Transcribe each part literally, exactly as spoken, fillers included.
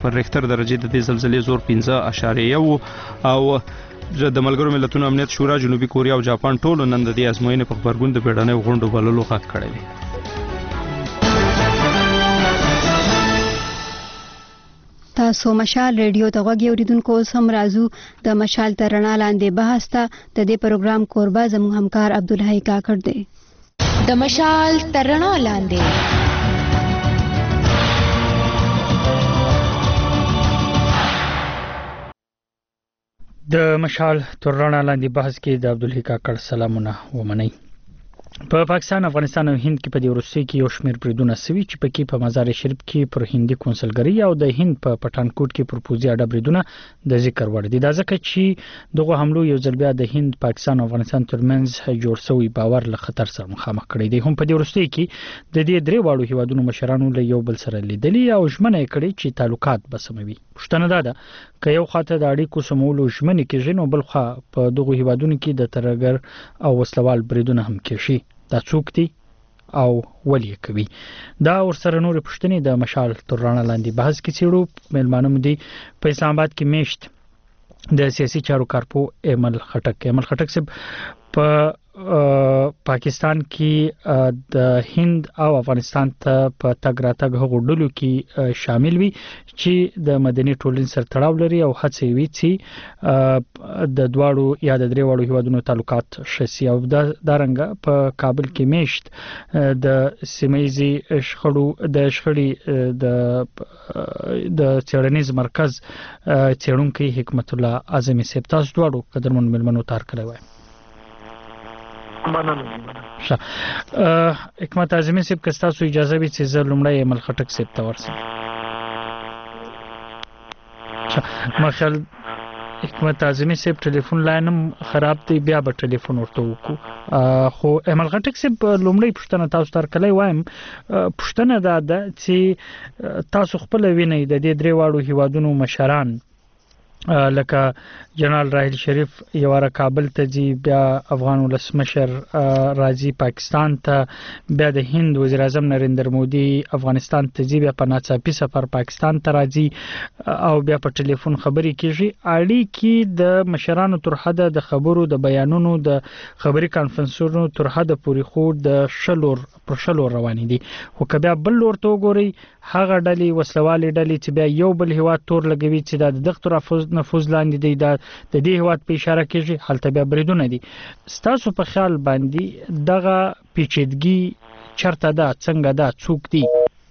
پر ریختر درجه د دې زلزلې زور پنځه اشاریه و او د ملګرو ملتونو امنیت شورا جنوبي کوریا او جاپان ټولو نن د دې ازموینې په خبرګون د بیړنیو غونډو بللو غږ کړی دی. تاسو مشال ریډیو ته غوږ اوریدونکو، اوس هم راځو د مشال تر رڼا لاندې بحث ته. د دې پروګرام کوربه زموږ همکار عبدالحی کاکړ دی. د مشال تر رڼا لاندې د مشال تر رڼا لاندې بحث کې د عبدالحی کاکړ سلامونه ومنئ. په پاکستان، افغانستان او هند کې په دې وروستي کې یو شمېر بریدونه سوي چې پکې په مزار شریف کې پر هندي کونسلګرۍ او د هند په پټانکوټ کې پر پوځي اډه بریدونه د ذکر وړ دي. دا ځکه چې دغه حملو یو ځل بیا د هند، پاکستان او افغانستان ترمنځ جوړ شوی باور له خطر سره مخامخ کړی دی. هم په دې وروستي کې د دې درې واړو هیوادونو مشرانو له یو بل سره لیدلي او ژمنه کړې چې تعلقات به سموي. پوښتنه ده که یو خاطر د اړیکو سمولو ژمنې کېږي، نو بل خوا په دغه هیوادونو کې د ترهګر او وسلوال بریدونه هم کېږي. دا څوک دي او ولې کوي؟ دا ورسره نور پوښتنې د مشال تر رڼا لاندې بحث کې څېړو. مېلمانه مو دي په اسلام آباد کې میشت د سیاسي چارو کارپو ایمل خټک. ایمل خټک صاحب په پاکستان کې د هند او افغانستان ته په تګ راتګ هغو ډلو کې شامل وي چې د مدني ټولنې سره تړاو لري او هڅې وي چې د دواړو یا د درې واړو هیوادونو تعلقات ښه سي. او دارنګه په کابل کې میشت د سیمهییزې شخړو د شخړې د د څېړنیز مرکز څېړونکی حکمت الله اعظمي صاحب، تاسو دواړو قدرمن مېلمنو ته هرکلی وایم. مننه. حکمت اعظمي صاحب، که ستاسو اجازه وي چې زه لومړی ایمل خټک صاحب ته ورسم. مخال حکمت اعظمي صاحب ټلیفون لاین هم خراب دی، بیا به ټلیفون ورته وکړو. خو ایمل خټک صاحب لومړی پوښتنه تاسو ته هرکلی وایم. پوښتنه دا ده چې تاسو خپله وینئ د دې درې واړو هیوادونو مشران لکه جنرال راحیل شریف یو واره کابل ته ځي، بیا افغان ولسمشر راځي پاکستان ته، بیا د هند وزیر اعظم نریندر مودي افغانستان ته ځي، بیا په ناڅاپي سفر پاکستان ته راځي او بیا په ټلیفون خبرې کیږي. اړیکې د مشرانو تر حده د خبرو د بیانونو د خبري کانفرنسونو تر حده پورې خو د شلور پر شلور روانې دي. خو که بیا بل لور ته وګورئ، هغه ډلې وسلوالې ډلې چې بیا یو بل هیواد تور لګوي چې دا د دغه نفوذ لاندې دی، دا د دې هیواد په اشاره کېږي، هلته بیا بریدونه دي. ستاسو په خیال باندې دغه پیچیدګي چرته ده، څنګه ده، څوک دي؟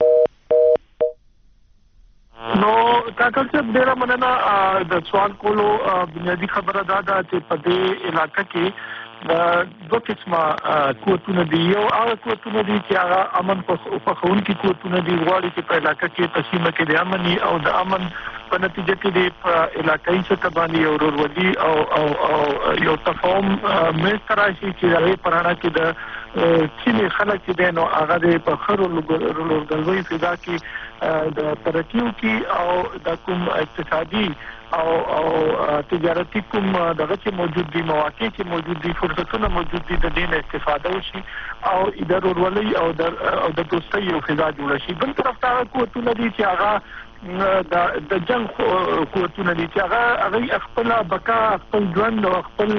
نو کاکړ صاحب ډیره مننه د سوال کولو. بنیادی خبره دا ده چې په دې علاقه کې دوه قسمه قوتونه دي. یو هغه قوتونه دي چې هغه امن خوښونکي قوتونه دي، غواړي چې په علاقه کې په سیمه کې د امن او د امن په نتیجه کې د علاقایي سطح باندې یو ورورولي او او او یو تفاهم منځته راشي چې هغې په رڼا کې د ځینې خلک چې دی نو هغه د په ښه رولورګلوۍ فضا کې د ترقي وکړي او د کوم اقتصادي او او تجارتي کوم دغه چې موجود دي، مواقع چې موجود دي، فرصتونه موجود دي، د دې نه استفاده وشي او د ورورولۍ او د او د دوستۍ یو فضا جوړه شي. بل طرف ته هغه قوتونه دي چې هغه د د جنگ قوتونه دي چې هغه هغه خپل بقا، خپل ژوند او خپل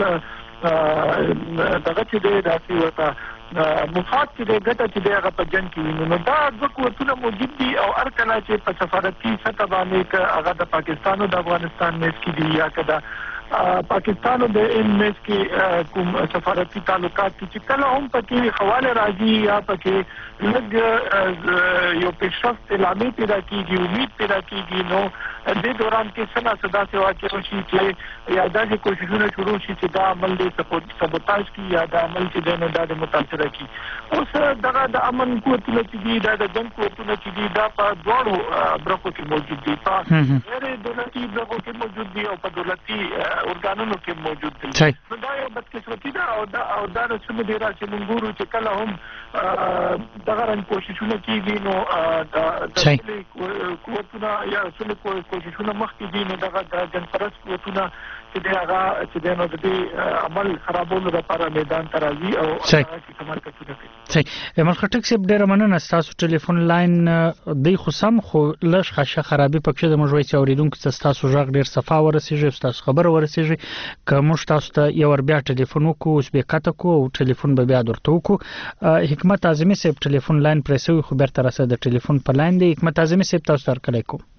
دغه چې دی داسې ورته مفاد چې دی ګټه چې دی هغه په جنګ کې وي. نو دا دوه قوتونه موجود دي او هر کله چې په سفارتي سطح باندې که هغه د پاکستان او د افغانستان منځ کې دي یا که د پاکستان او د هند منځ کې کوم سفارتي تعلقات چې کله هم پکې خواله راځي یا پکې لږ یو پیشرفت اعلامي پیدا کېږي، امید پیدا کېږي، نو دې دوران کې څه نه څه داسې واقع شي چې یا داسې کوششونه شروع شي چې دا عمل دی سبوتاژ کړي یا دا عمل چې دی نو دا د متاثره کړي. اوس دغه د امن قوتونه چې دي، دا د جنګ قوتونه چې دي، دا په دواړو برخو کې موجود دي، په غیر دولتي برخو کې موجود دي او په دولتي ارګانونو کې موجود دي. نو دا یو بدقسمتي ده او دا او دا رسمه دی چې موږ ګورو چې کله هم دغه رنګ کوششونه کېږي نو د قوتونه یا اصول کوششونه مخکې دي نو دغه د جنگ پرست قوتونه چې دا هغه چې د نو د عمل خرابولو لپاره میدان ته راځي او هغه تمرکز کوي. صحیح. ایمل خټک صاحب ډیر مننه تاسو ټلیفون لاین دی خو سم خو لږ خاشه خرابې پکې د مجوي چې اوریدونکو تاسو ژغ ډیر صفا ورسیږي تاسو خبر ورسیږي کوم تاسو ته یو ور بیا ټلیفون وکړو اوس به کاته کو او ټلیفون به بیا درته وکړو. حکمت اعظمي صاحب ټلیفون لاین پرسوي خو بیرته راسه د ټلیفون په لاین دی. حکمت اعظمي صاحب تاسو سره کله کو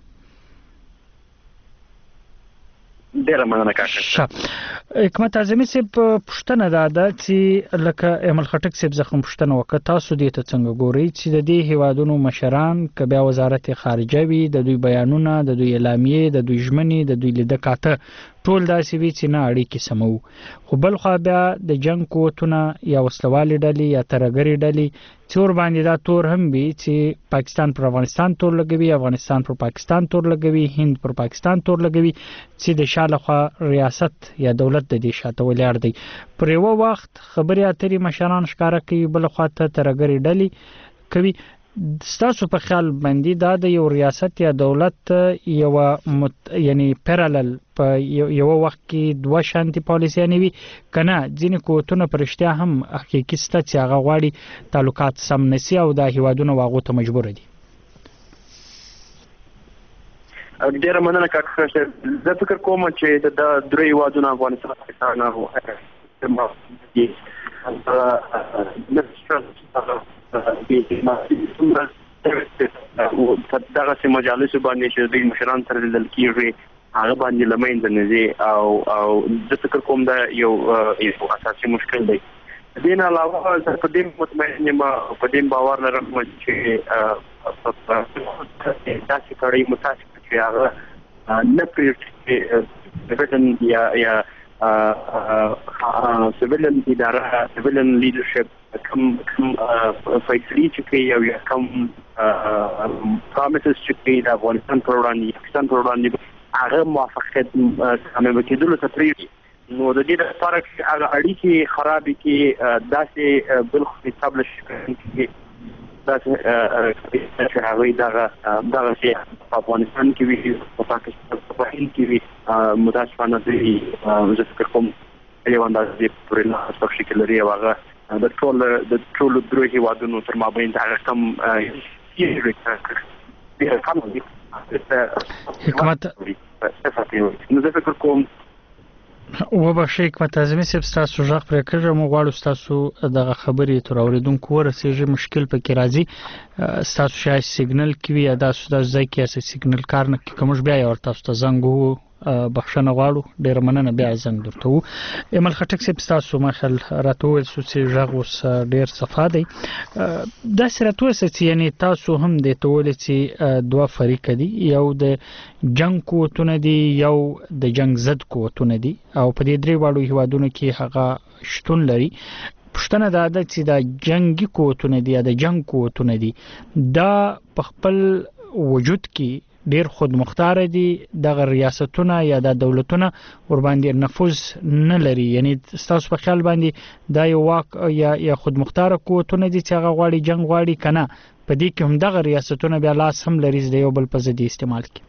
ډیره مننه کاکا. حکمت اعظمي صاحب پښتنه دا ده چې لکه ایمل خټک صاحب زخم پښتنه وکړه تاسو دې ته څنګه ګورئ چې د دې هیوادونو مشران کبه وزارت خارجه وي د دوی بیانونه د دوی اعلامیې د دوی ژمنې د دوی لیدکاته ټول داسې وی چې نه اړیکې سمو خو بل خو بیا د جنگ قوتونه یا وسلوالي ډلې یا ترګری ډلې څور باندې دا تور هم وي چې پاکستان پر افغانستان تور لګوي افغانستان پر پاکستان تور لګوي هند پر پاکستان تور لګوي چې د شاله خو ریاست یا دولت د دې شاته ولاړ دی. پر یو وخت خبري اترې مشران ښکارا کوي بل خو ته ترګری ډلې کوي. ستاسو په خیال باندې دا د یو ریاست یا دولت یو مت... یعنی پیرالل په یو وخت کې دوه شانتي پالیسي نه وي کنه ځینې قوتونه پرشتیا هم حقیقي ست چې هغه غواړي تعلقات سم نسی او د هیوادونو واغو ته مجبور دي. ډیره مننه کاکا. زه فکر کوم چې د درې هیوادونو افغانستان پاکستان او دغه سي مجالس باندې چې د مشران سره لیدل کیږي هغه باندې لمین د نزي او او د فکر کوم دا یو یو اساسي مشکل دی. دین علاوه زه په دې مطمئن یم په دې باور لرم چې تاسو کړي متاسف چې هغه نه پریږدي یا یا سیویلن اداره سیویلن لیدرشپ کم کم فیصلې چې کوي او یا کم پرومیسز چې کوي د افغانستان پر وړاندې پاکستان پر وړاندې هغه موافقت کامیاب کېدلو ته پرېږدي نو د دې لپاره چې هغه اړیکې خرابې کې داسې بل خو اسټابلیش کړي داسې چې هغوی دغه دغه شی په افغانستان کې وي په پاکستان په هند کې وي متاسفانه دوی زه فکر کوم یو اندازې پورې نه هڅه شکل لري او هغه د ټول د ټول درې هیوادونو تر مابین دا کم حکمت نو زه فکر کوم و به شیخ حکمت اعظمي صاحب تاسو ژغ پرې کړم مو غواړو تاسو دغه خبرې تر اوریدونکو ورسېږي مشکل پکې راځي تاسو شای سیګنل کوي ادا سودا ځای کې اساس سیګنل کار نه کوم بیا یو تاسو ته زنګ وو بخښنه غواړو ډیر مننه بیا زنګ درته وو. ایمل خټک صاحب تاسو مخل راتول سوسي ژغ اوس ډیر صفا دی د سرتو چې یعنی تاسو هم د تول چې دوه فریق دي یو د جنگ قوتونه دي یو د جنگ ضد قوتونه دي او په دې درې واړو هیوادونو کې هغه شتون لري. پښتنه دا ده چې د جنگي قوتونه دي یا د جنگ قوتونه دي دا په خپل وجود کې ډیر خود مختار دي د ریاستونه یا د دولتونه ور باندې نفوذ نه لري یعنی تاسو په خیال باندې دا یو واک یا یا خود مختار قوتونه دي چې هغه غواړي جنگ غواړي کنه په دې کې هم د ریاستونه بیا لاس هم لري د یو بل په ضد استعمال کوي.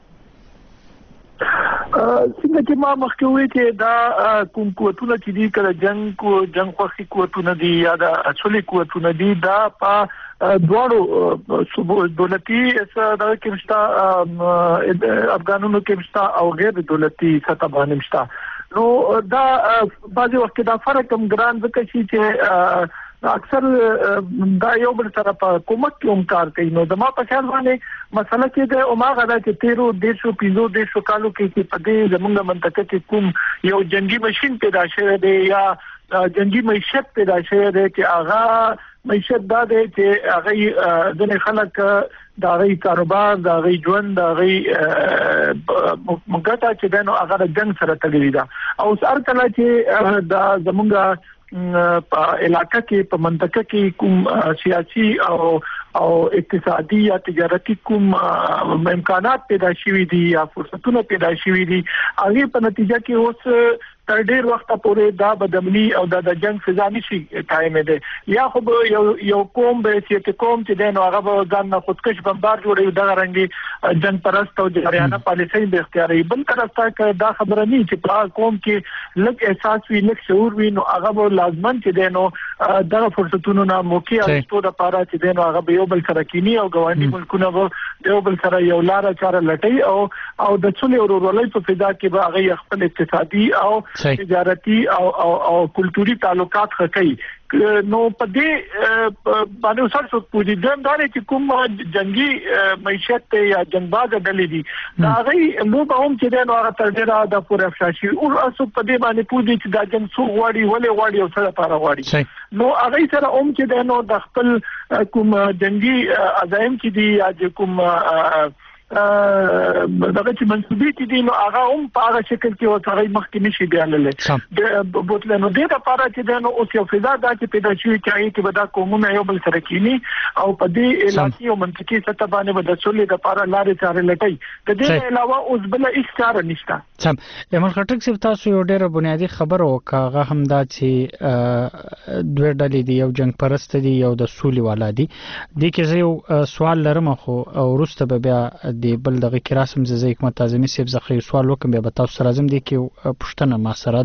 څنګه چې ما مخکې وې چې دا کوم قوتونه چې دي کله جنگ کو جنگ خوخي قوتونه دي یا د اصلي قوتونه دي دا په دواړو دولتي دا کې مشته افغانونو کې مشته او غیر دولتي سطح باندې مشته نو دا بعضي وخت دا فرق هم ګران ځکه چې اکثر دا یو بل سره په کومک کې کار کوي نو زما په خیال باندې مسله کې د اوماغه دا چې تیرو دیشو پینځو دیشو کالو کې په دې زمونږ منطقه کې کوم یو جنگي ماشين پیدا شوی دی یا جنگي معیشت پیدا شوی دی چې هغه معیشت دا دی چې هغه ځنې خلک دا غي کاروبار دا غي ژوند دا غي مګټه چې دنو هغه جنگ سره تړلې ده او هر کله چې دا زمونږ په علاقې کې په منطقه کې کوم سیاسي او او اقتصادي یا تجارتي کوم امکانات پیدا شوي دي یا فرصتونه پیدا شوي دي هغه په نتیجه کې اوس تر ډیر وخت پورې دا بدمني او د جنگ فضا نشي قائم دي یا خو یو یو قوم به چې کوم چې دین هغه به ځان نه خودکش بمبار جوړي دا رنګي جنگ پرست او جریانه پالیسي به اختیاري بل طرف ته دا خبره نه چې په قوم کې لږ احساس وي لږ شعور وي نو هغه به لازمن چې دینو دا فرصتونو نه موقع او د پاره چې دینو هغه به یو بل سره کینی او ګوانډي ملکونه به یو بل سره یو لار چاره لټي او او د څولې ورورولۍ په فضا کې به هغه خپل اقتصادي او تجارتي او او او کلتوري تعلقات خکې نو په دې باندې وسر څو پوری دم داري چې کوم جنگي معیشت یا جنگباز ډلې دي دا غي نو به هم چې نو هغه تر ډیره د پوره افشاشي او اسو په دې باندې پوری چې دا جنگ سو غواړي ولې غواړي او څه لپاره غواړي نو هغه سره هم چې نو د خپل کوم جنگي عزایم چې دي یا کوم دغه چې منسوبې دي نو هغه هم په هغه شکل کې وڅغې مخکې نشي بیانلې د بوتل نو د لپاره چې نو اوس یو فضا دا چې پیدا شوی چې کې به دا کومونه یو بل سره کینی او په دې علاقې او منطقي سطح باندې به د څولې د لپاره لارې چارې لټي د دې علاوه اوس بل هیڅ کار نشته. سم ایمل خټک صاحب تاسو یو ډېر بنیادی خبر وکړه هم دا چې دوه ډلې دي یو جنگ پرست دي یو د سولې والا دي د کې یو سوال لرم خو ورسته به بیا دی بل دغه کې راسم زه حکمت اعظمي صاحب زخه سوال وکم به تاسو سره زم دي کې پښتنه ما سره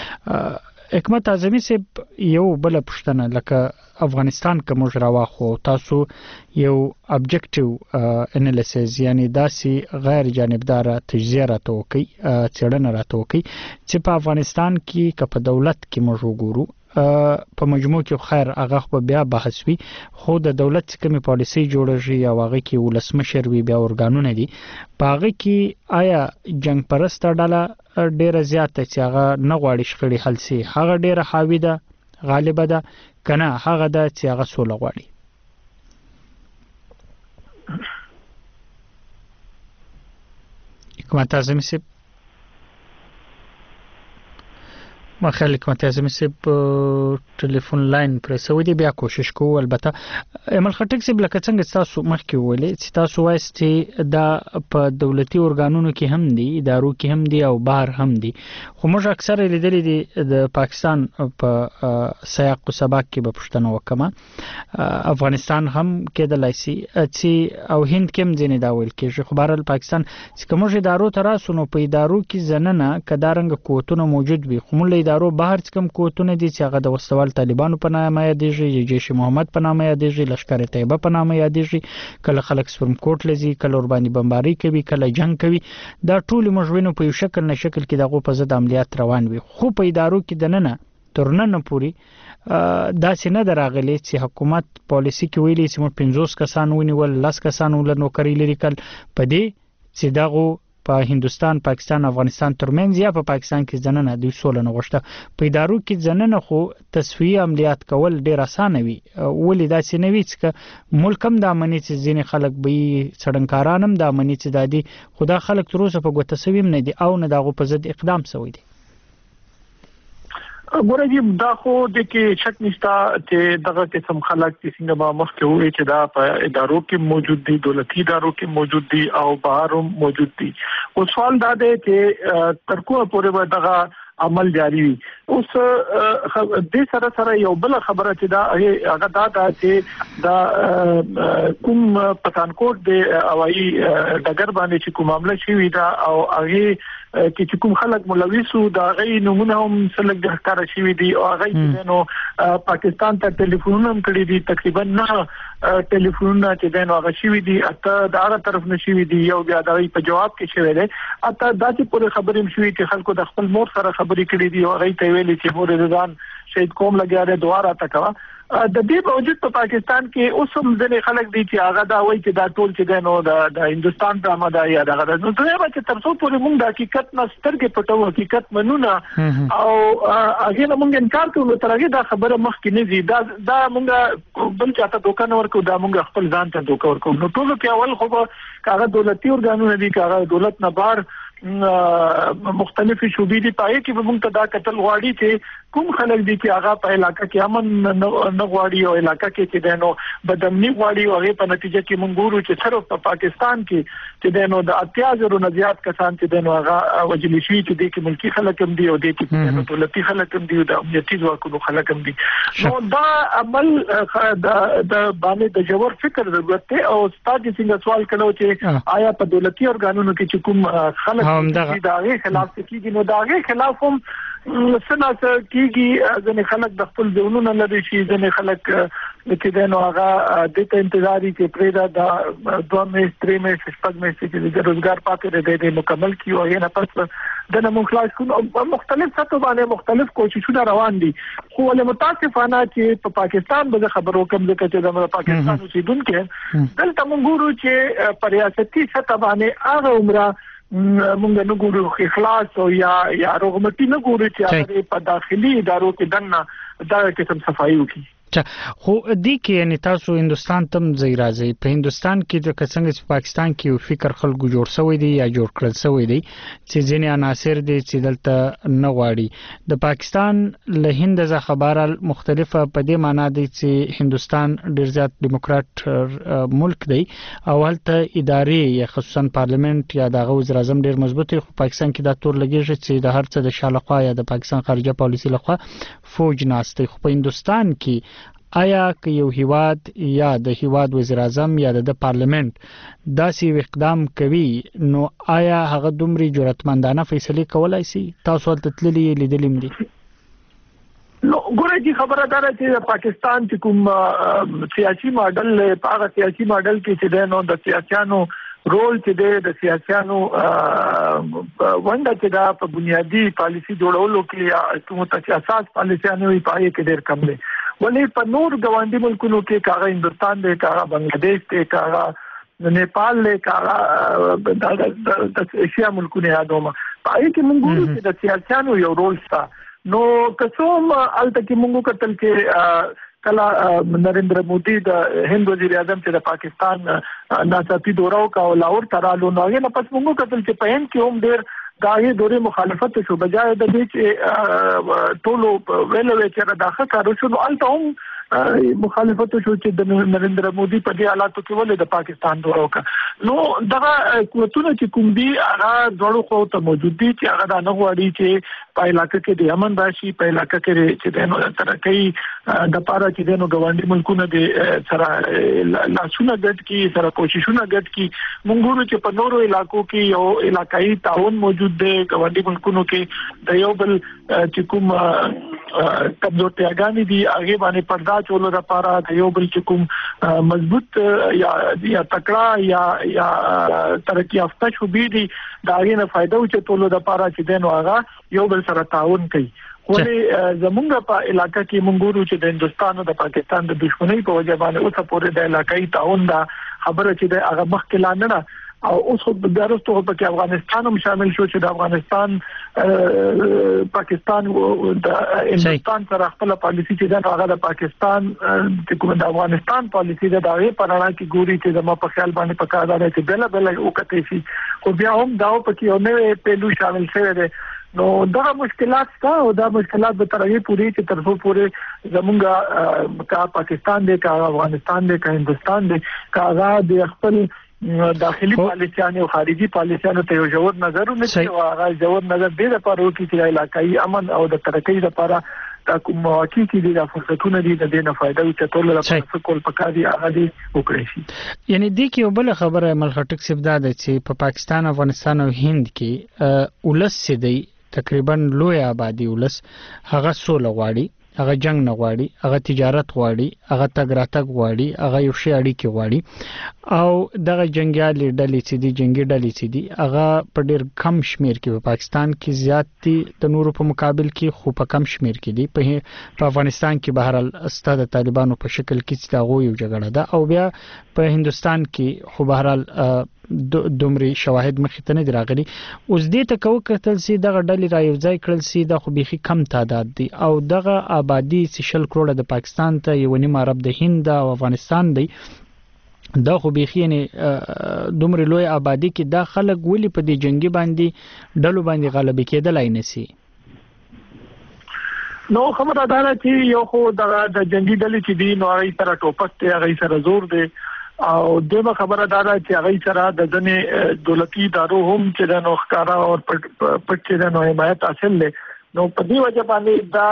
ده حکمت اعظمي صاحب یو بل پښتنه لکه افغانستان کوم راواخو تاسو یو ابجکټیو انالیسز یعنی داسي غیر جانبدار تجزیه راټوکي څېړنه راټوکي چې په افغانستان کې که په دولت کې موږ وګورو په مجموع کې خیر هغه په بیا بحث وی خو د دولت کومې پالیسي جوړه شي او هغه کې ولسمشر وی بیا ورګانونه دي په هغه کې آیا جنگ پرست ډله ډیره زیاته چې هغه نه غواړي شخړې حل شي هغه ډیره حاوی ده غالبه ده کنه هغه ده چې هغه سوله غواړي. حکمت اعظمي صاحب ما خیال حکمت اعظمي صاحب ټلیفون لاین پر سوي دی بیا کوشش کوو البته ایمل خټک صاحب لکه څنګه تاسو مخکې ویلې چې تاسو وایي دا په دولتي ارګانونو کې هم دي ادارو کې هم دي او بهر هم دي خو موږ اکثر لیدلې دي د پاکستان په سیاق او سباق کې به پښتنه وکما افغانستان هم کېدلای شي چې او هند کې هم ځینې دا ویل کېږي خو بهرحال پاکستان چې کوم ادارو تراسو نو په ادارو کې زننه کدارنګ قوتونه موجود وي خو موږ ادارو بهر څخه قوتونه دي چې هغه د وسوال طالبانو په نامه یادېږي جیش محمد په نامه یادېږي لشکر طیبه په نامه یادېږي کله خلک سپرم کوټ لذي کله ور باندې بمباري کوي کله جنگ کوي دا ټول مجوینو په یو شکل نه شکل کې دغه په ضد عملیات روان وي خو په ادارو کې دننه ترنن پوری دا څنګه دراغلي چې حکومت پالیسی کې ویلي چې موږ پنځوس کسان ونیول لس کسان ول نوکری لري کل په دې چې دغه په هندستان پاکستان افغانستان ترمنځ یا په پاکستان کې ځننه د سولې نغښته په ادارو کې ځننه خو تسویه عملیات کول ډیر اسانه وي ولې دا چې نوي چې ملک هم د امنیت ځینې خلک به سړنکاران هم د امنیت دادي خدا خلک تر اوسه په ګوته سویم نه دي او نه دغه په ضد اقدام شوی دي. ګورې دا خو د کې شک نشته چې دغه قسم خلک چې څنګه ما مخکې وې چې دا په ادارو کې موجود دي دولتي ادارو کې موجود دي او بهر هم موجود دي او سوال دا دی چې تر کومه پورې دغه عمل جاری وي اوس د سره سره یو بل خبره چې دا هغه دا دا چې دا کوم پټانکوټ د هوایي ډګر باندې چې کوم معاملې شوی دا او هغه چې کوم خلک ملوثو دا غي نمونه هم سلګ د ښکار شوی دي او هغه نو پاکستان ته ټلیفونونه هم کړی دي تقریبا نه ټلیفونونه چې نو هغه شوی دي اته دا هغه طرف نشوي دي یو بیا دا په جواب کې شوی دی اته دا چې پوره خبرې شوی چې خلکو د خپل مور سره خبرې کړې دي او هغه ته ویلي چې مور رضوان شهید قوم لګیا دی دوه راته کوا د دې باوجود په پاکستان کې اوس هم ځینې خلک دي چې هغه دا وایي چې دا ټول چې دی نو د هندستان ډرامه ده یا دغه نو دوی به چې تر څو پورې موږ د حقیقت نه سترګې پټو حقیقت منو نه او هغه نه موږ انکار کوو تر هغه دا خبره مخکې نه دي دا دا موږ بل چاته دوکان ورکو دا موږ خپل ځان ته دوکا ورکو نو ټول کې اول خو هغه دولتي ارګانونه دي هغه دولت نه بار مختلفي شوبې دي پای کې به موږ ته دا قتل غواړي چې کوم خلک دي چې هغه په علاقې کې امن نه غواړي او علاقې کې چې دنو بدامني غواړي او هغه په نتیجه کې مونږ ګورو چې صرف په پاکستان کې چې دنو د اتیازرو نه زیات کسان چې دنو هغه وجلی شي چې د کې ملکی خلک هم دي او د کې دولتي خلک هم دي او د امنیتي ځواکونو خلک هم دي نو دا عمل د د باندې د جوړ فکر ضرورت دی او ستاسو څنګه سوال کړو چې آیا په دولتي ارګانونو کې چې کوم خلک چې دا غي خلاف کیږي نو دا غي خلاف هم سنا کیږي ځنې خلک د خپل ځونونو لري شي ځنې خلک چې دنو هغه د ته انتظاری کې پرېدا د دوه مې درې مې شپږ مې چې د روزګار پاتې د مکمل کیو یې نه پس د نمو خلاص کو مختلف سطح باندې مختلف کوششونه روان دي خو له متاسفانه چې په پاکستان به خبرو کوم ځکه چې د پاکستان اوسیدونکو دلته موږ ګورو چې په ریاستي سطح باندې هغه عمره مونږ نه ګورو اخلاص او یا یا رغبتي نه ګورو چې هغه په داخلي ادارو کې دنه دا قسم صفایي وکړي خو د کې یعنی تاسو هندستان تم ځای راځي په هندستان کې د څنګه چې پاکستان کې یو فکر خلکو جوړ شوی دی یا جوړ کړل شوی دی چې ځینې عناصر دي چې دلته نه غواړي د پاکستان له هند ځخه خبره مختلفه په دې معنی دی چې هندستان ډیر زیات دیموکرات ملک دی او هلته ادارې یا خصوصا پارلیمنت یا د وزیر اعظم ډیر مضبوط دی خو پاکستان کې دا تور لګیږي چې د هر څه د شالقه یا د پاکستان خارجه پالیسي لخوا فوج ناشته خو په هندستان کې آیا که یو هیواد یا د هیواد وزیر اعظم یا د پارلیمنت داسې اقدام کوي نو آیا هغه دومره جرأتمندانه فیصله کولای شي تاسو ته تللی لیدلم دي نو ګورئ چې خبره ده چې پاکستان چې کوم سیاسي ماډل په هغه سیاسي ماډل کې چې د نو د سیاسيانو رول چې د سیاسيانو ونده چې دا په بنیادی پالیسي جوړولو کې یا کومه چې اساس پالیسيانو یې پای کې ډېر کم دي ولې په نور ګوانډي ملکونو کې کاغه هندستان دی کاغه بنگلاديش دی کاغه نیپال دی کاغه د ایشیا ملکونو یادوم پای کې موږ ګورو چې د سیاسيانو یو رول شته نو کوم الته کې موږ کتل کې کلا نریندر مودي د هند وزیر اعظم چې د پاکستان ناڅاپي دورو کا او لاهور ترالو نو هغه نه پس موږ کتل چې په هند کې هم ډېر داغه دورې مخالفت شو بجای د دې چې ټولو ویلو چې داخه کارو شو نو الته هم مخالفت شو چې د نریندر مودي په دې حالاتو کې ولې د پاکستان دورو کا نو دغه قوتونه چې کوم دي هغه ډېر خو ته موجود دي چې هغه د نغواړي چې په علاقې کې د امن راشي په علاقې کې چې د ترقی د پاره چې د نو ګوانډي ملکونو د سره لاسونه ګډ کی سره کوششونه ګډ کی مونږ ګورو چې په نورو علاقو کې یو علاقائی تعاون موجود دی ګوانډي ملکونو کې د یو بل چې کوم کمزورتیاګانی دي هغه باندې پردا چولو لپاره د یو بل چې کوم مضبوط یا یا تکړه یا یا ترقی یافته شوبې دي دا غي نه فائدہ او چې ټولو لپاره چې دنو هغه یو بل سره تعاون کوي ولې زمونږ په علاقې کې مونږ ګورو چې د هندستان او د پاکستان د دښمنۍ په وجه باندې اوسه پورې د علاقائی تعاون دا خبره چې د هغه مخ کې لاندې او اوس خو د درستو په کې افغانستان هم شامل شو چې د افغانستان پاکستان او د هندستان سره خپل پالیسي چې د هغه د پاکستان چې کوم د افغانستان پالیسي د دغه پرانا کې ګوري چې د ما په خیال باندې پکاره ده چې بل بل او کته شي خو بیا هم دا په کې یو نوې پهلو شامل شوی دی نو دا مشکلات شته او دا مشکلات به ترغه پوری چې ترڅو پورې زمونږه کا پاکستان دی کا افغانستان دی کا هندستان دی کا د خپل داخلي پالیسيانو او خارجي پالیسيانو ته یو جوړ نظر ونشي او هغه جوړ نظر دې لپاره وکړي چې علاقائی امن او د ترقۍ لپاره دا کوم واقعي کې د فرصتونو دي د دې نه فائدہ چې ټول لپاره کول پکاري هغه دي وکړي شي یعنی د کې یو بل خبره ملخټک سبدا ده چې په پاکستان افغانستان او هند کې ولس سي تقریبا لوی آبادی ولس هغه سول غواړي هغه جنگ نه غواړي هغه تجارت غواړي هغه تګراتګ غواړي هغه یو شی اړیکې غواړي او دغه جنگیالي ډلې چې دي جنگي ډلې چې دي هغه په ډېر کم شمیر کې په پاکستان کې زیات دي د نورو په مقابل کې خو په کم شمیر کې دي په افغانستان کې بهرال استاد طالبانو په شکل کې چې دا یو جګړه ده او بیا په هندستان کې خو بهرال دومره شواهد مخې ته نه راغلي اوس دې ته کو کتل سي دغه ډلې را یو ځای کړل سي د خو بيخي کم تعداد دي او دغه آبادی سشل کروڑه د پاکستان ته یو نیمه عرب د هند او افغانستان دی دا خو بيخي نه دومره لوی آبادی کې دا خلک ولي په دې جنگي باندې ډلو باندې غلبه کېدلای نسی نو خبره دا ده چې یو خو د جنگي ډلې چې دی نو هغه سره ټوپک ته هغه سره زور دی او دغه خبره دا ده چې هغه سره د ځنې دولتي ادارو هم چې د نوښکارا او پټ چې د نو حمایت حاصل لې نو په دې وجه باندې دا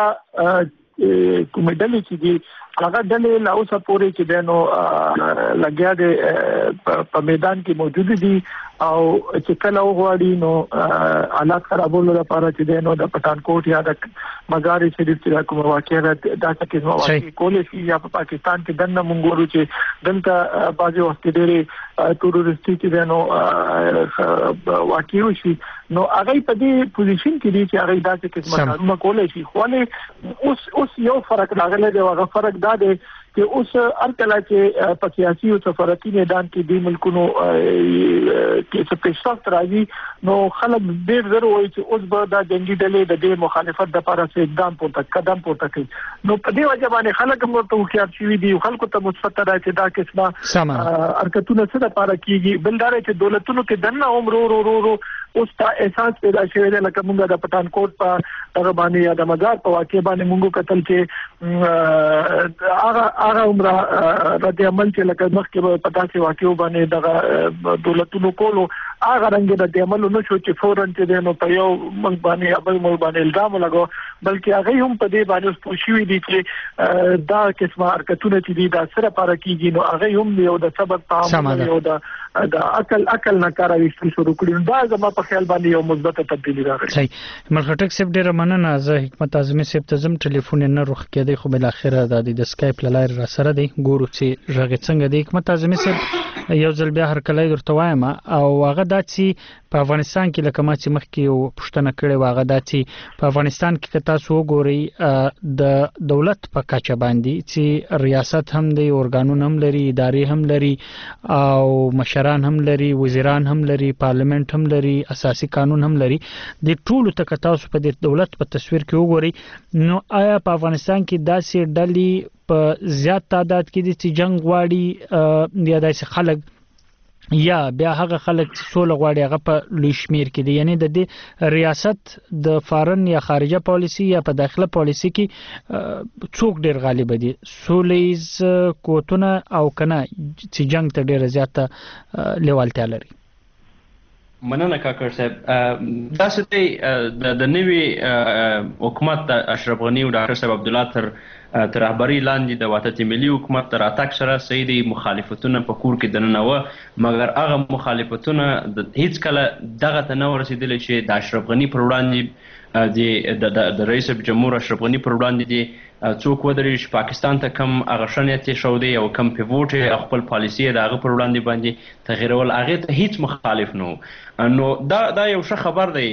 کوم ډلې چې دی هغه ډلې لا اوسه پورې چې د نو لګیا دي په میدان کې موجود دي او چې کله وغواړي نو حالات خرابولو لپاره چې د نو د پټانکوټ یا د مزار شریف چې کوم واقعیا دا چې کوم واقعي کولې شي یا په پاکستان کې دنه مونږ چې دلته بازي وخت ډېری ټوریستي چې د نو واقعي شي نو هغه په دې پوزیشن کې دي چې هغه دا چې کوم کارونه کولې شي خو نه اوس اوس یو فرق راغلی دی هغه فرق دا دی چې اوس ارکلا چې په سیاسي او سفارتي میدان کې د ملکونو کې څه پیشرفت راځي نو خلک ډېر زر وایي چې اوس به د جنگي ډلې د دې مخالفت لپاره څه اقدام پورته قدم پورته کوي نو په دې وجه باندې خلک هم ته وکړي شي دي خلکو ته مثبت راځي دا قسمه حرکتونه څه لپاره کیږي بلدار چې دولتونو کې دنه عمر ورو ورو اوس تا احساس پیدا شوی دی لکه موږ د پټانکوټ په هغه باندې یا د مزار په واقع باندې موږ کتل چې هغه هغه عمر رد عمل چې لکه مخکې په تاسو واقع باندې د دولتونو کولو هغه رنګ د عمل نو شو چې فورن چې نو په یو موږ باندې ابل موږ باندې الزام لګو بلکې هغه هم په دې باندې پوښیوي دي چې دا قسمه حرکتونه چې دي دا سره لپاره کیږي نو هغه هم یو د سبب تعامل یو د د عقل عقل نه کار وشتل شروع کړي دا زما په خیال باندې یو مثبت تبدیلی راغلی. صحیح. ملخټک صاحب ډیره مننه. زه حکمت اعظمي صاحب ته زم ټلیفون نه روخ کېدی خو بل اخره د اسکایپ لاره را سره دی ګورو چې ژغه څنګه دی. حکمت اعظمي صاحب یو ځل بیا هر کله درته وایم او هغه د چې په افغانستان کې لکه ما چې مخکې یو پښتنه کړې و هغه د چې په افغانستان کې که تاسو وګورئ د دولت په کچه باندې چې ریاست هم دی اورګانونه هم لري ادارې هم لري او مشران هم لري وزیران هم لري پارلیمنت هم لري اساسي قانون هم لري د ټولو ته تاسو په د دولت په تصویر کې وګورئ نو آیا په افغانستان کې داسې ډلې په زیات تعداد کې دي چې جنگ غواړي یا داسې خلک یا بیا هغه خلک چې سوله غواړي هغه په لوی شمیر کې دي یعنی د دې ریاست د فارن یا خارجه پالیسی یا په داخله پالیسی کې څوک ډیر غالب دي سولیز کوتونه او کنه چې جنگ ته ډیر زیاته لیوالتیا لري. مننه کاکر صاحب. دا ستې د نوي حکومت اشرف غنی او ډاکټر صاحب عبد الله تر تر رهبری لاندې د وحدت ملي حکومت تر اتاک سره سیدي مخالفتونه په کور کې دننه و مګر هغه مخالفتونه د هیڅ کله دغه ته نه ورسېدل چې د اشرف غنی پر وړاندې د د رئیس جمهور اشرف غنی پر وړاندې دي څوک ودرې چې پاکستان ته کم هغه شنیت شو دی او کم پیوټ خپل پالیسی د هغه پر وړاندې باندې تغیرول هغه ته هیڅ مخالف نو نو دا دا یو ښه خبر دی.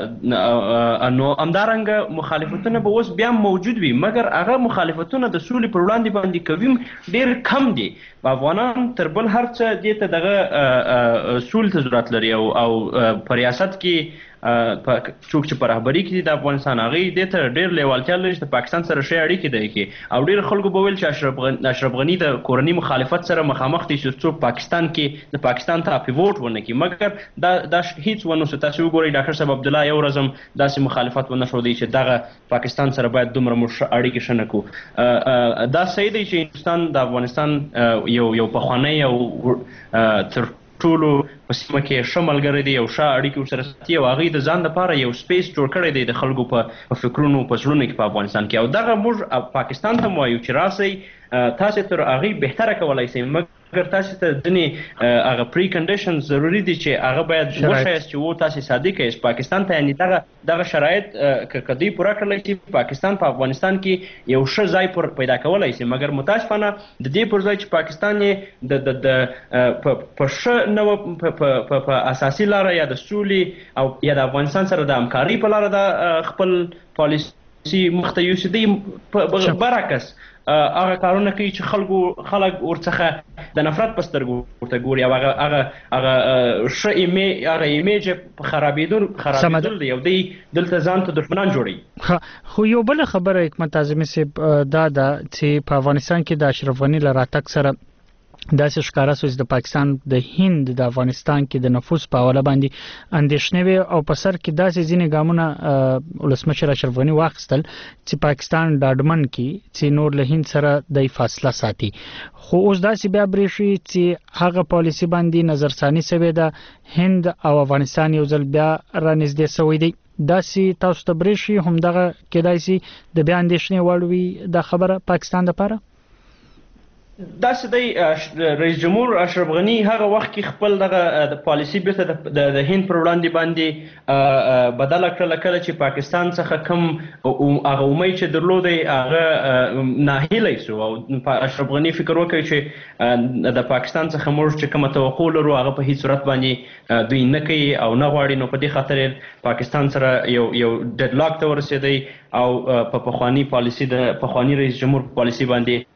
نو همدارنګه مخالفتونه به اوس بیا موجود وي مګر هغه مخالفتونه د سولې پر وړاندې باندې کوي ډیر کم دي. افغانان تر بل هر څه دې ته دغه سول ته ضرورت لري او او په ریاست کې په څوک چې په رهبری کې د افغانستان هغه دې ته ډیر لیوالتیا لري چې پاکستان سره شي اړیکې دی کې او ډیر خلکو به ویل چې اشرف غنی اشرف غنی د کورنۍ مخالفت سره مخامخ دي چې څوک پاکستان کې د پاکستان ته پیوټ ونه کی مګر دا دا هیڅ ونه ست تاسو وګورئ ډاکټر صاحب عبد الله یو ورځم داسې مخالفت ونه شو دی چې دغه پاکستان سره باید دومره مش اړیکې شنه کو. دا صحیح دی چې هندستان د افغانستان یو یو پخوانی او تر ټولو په سیمه کې ښه ملګری دی او ښه اړیکې ورسره ساتي او هغوی د ځان لپاره یو سپیس جوړ کړی دی د خلکو په فکرونو په زړونو کې په افغانستان کې او دغه موږ پاکستان ته وایو چې راسئ تاسو تر هغوی بهتره کولی شئ مګر تاسو ته ځینې هغه پری کنډیشنز ضروري دي چې هغه باید وښیاست چې و تاسو صادق یاست پاکستان ته یعنې دغه دغه شرایط که دوی پوره کړلی شي پاکستان په افغانستان کې یو ښه ځای پیدا کولی شي مګر متاسفانه د دې پر ځای چې پاکستان یې د د په ښه نوع په اساسي لاره یا د سولې او یا د افغانستان سره د همکارۍ په لاره د خپل پالیسي مخته یوسي دی برعکس هغه کارونه کوي چې خلکو خلک ورڅخه د نفرت په سترګو ورته ګوري او هغه هغه هغه ښه ایمې هغه ایمیج په خرابېدل خرابېدل دی او دی دلته ځان ته دښمنان جوړوي. خو یو بل خبره حکمت اعظمي صاحب دا ده چې په افغانستان کې د اشرف غني له راتګ سره داسې ښکارا سو چې د پاکستان د هند د افغانستان کې د نفوذ په حواله باندې اندېښنې وي او په سر کې داسې ځینې ګامونه ولسمشر اشرف غني واخیستل چې پاکستان ډاډمن کې چې نور له هند سره د فاصله ساتي. خو اوس داسې بیا برېښي چې هغه پالیسی باندې نظرثاني شوی د هند او افغانستان یو ځل بیا را نږدې شوی دی. داسې تاسو ته برېښي همدغه کېدای شي د بیا اندېښنې وړ وي د خبره پاکستان لپاره؟ داسې دی رئیس جمهور اشرف غني هغه وخت کې خپل دغه پالیسی بیرته د هند پر وړاندې باندې بدله کړله کله چې پاکستان څخه کم هغه امید چې درلودی هغه ناهیلی سو او اشرف غني فکر وکړي چې د پاکستان څخه موږ چې کومه توقع لرو هغه په هیڅ صورت باندې دوی نه کوي او نه غواړي. نو په دې خاطر پاکستان سره یو یو ډیډ لاک ته ورسېدی او په پخواني پالیسی د پخواني رئیس جمهور پالیسی باندې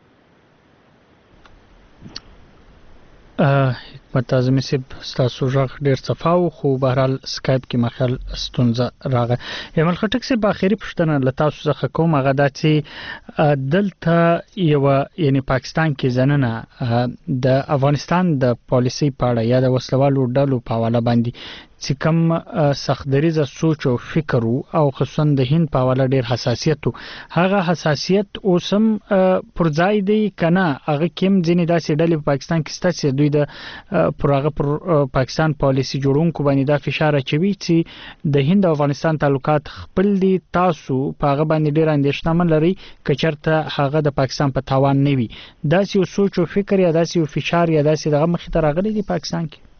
حکمت اعظمي صاحب ستاسو غږ ډیر صفاو خو بهرحال سکایپ کې مخال ستونزه راغله. ایمل خټک صاحب اخیری پوښتنه له تاسو څخه کوم هغه دا چې دلته یو یعنی پاکستان کې ځننه د افغانستان د پالیسي په اړه یا د وسلوالو ډلو په حواله باندې چې کوم سختدریزه سوچ او فکر او خصوصا د هند په حواله ډیر حساسیت هغه حساسیت اوسم پر ځای دی کنه هغه کوم ځینې داسې ډلې په پاکستان کې ستاسو دوی د پرغه پر پاکستان پالیسی جوړونکو باندې دا فشار اچوي چې د هند او افغانستان تعلقات خپل دي تاسو په هغه باندې ډیر اندېښنه من لري کچرته هغه د پاکستان په تاوان نه وي. داسې یو سوچ او فکر یا داسې یو فشار یا داسې دغه مخې ته راغلي دي پاکستان کې؟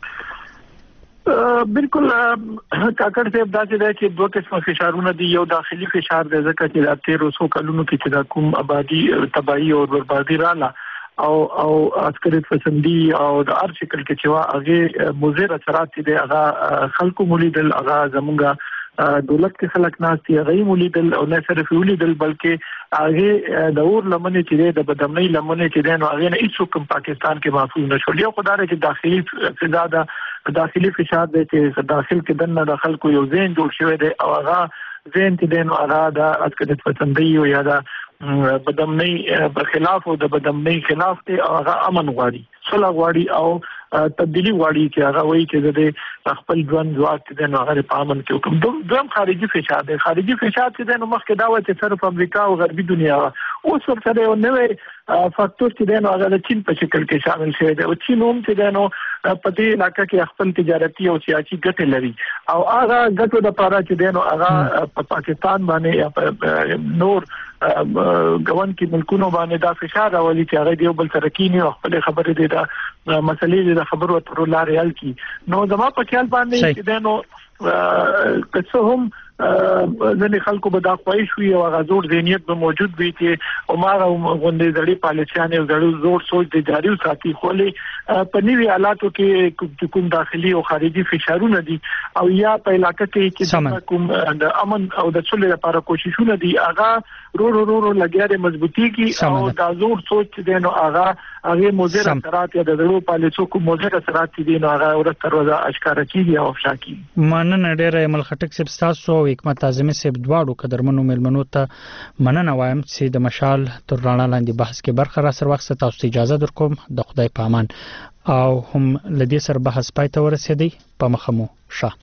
بالکل کاکړ صاحب داسې دی چې دوه قسمه فشارونه دي. یو داخلي فشار دی ځکه چې د تیرو څو کلونو کې چې د کوم آبادی تباہي او بربادي رااله او او عسکري پسندي او د هر شکل کې چې وا هغه مضر اثرات دي هغه خلکو مولیدل هغه زمونږه دولت کې خلک ناشتي غي مولیدل او نه صرف ولیدل بلکې هغه د اور لمنې چې د بدامنۍ لمنې چې د نو هغه نه هیڅ کوم پاکستان کې محفوظ نشول. یو خدای چې داخلي فضا ده داخلي فشار دی چې داخل کې دنه د خلکو یو ذهن جوړ شوی دی او هغه ذهن چې د نو هغه د عسکري پسندي او یا د بدامنۍ په خلاف او د بدامنۍ خلاف ته هغه امن غواړي صلح غواړي او تبدیلی غواړي چې هغه وایي چې د خپل ژوند ځواک د نو هغه په امن کې حکم دوم خارجي فشار دی. خارجي فشار چې د نو مخکې دا وایي چې صرف امریکا او غربي دنیا اوس ورته یو نوې فاکتور چې د نو هغه د چین په شکل کې شامل شوی دی او چین هم چې د نو په دې علاقې کې خپل تجارتي او سیاسي ګټې لري او هغه ګټو د پاره چې د نو هغه په پاکستان باندې یا په نور ګوند کې ملکونو باندې دا فشار راولي چې هغه دیو بل سره کینی او خپل خبرې دي دا مسلې د خبرو اترو لارې حل کی. نو زما په خیال باندې چې د نو که هم ځنې خلکو به دا خوښ شوي او هغه زور ذهنیت به موجود وي چې عمره غونډې زړې پالیسیانې او زړې زور سوچ د جاري وساتي خو له په نوي حالاتو کې کوم داخلي او خارجي فشارونه دي او یا په علاقې کې چې کوم د امن او د صلح لپاره کوششونه دي هغه رو رو رو رو لګیا د مضبوطی کې او د زور سوچ د نو هغه هغه مضر اثرات یا د زړو پالیسو کوم مضر اثرات دي نو هغه ورته ورځ اشکار کیږي او افشا کیږي. مننه ډیره ایمل خټک صاحب تاسو حکمت اعظمي صاحب دواړو قدرمنو ملمنو ته مننه وایم چې د مشال تر رڼا لاندې بحث کې برخه را سره وخت تاسو ته اجازه درکوم. د خدای په امان او هم لدې سره بحث پای ته ورسېدی په مخمو شه.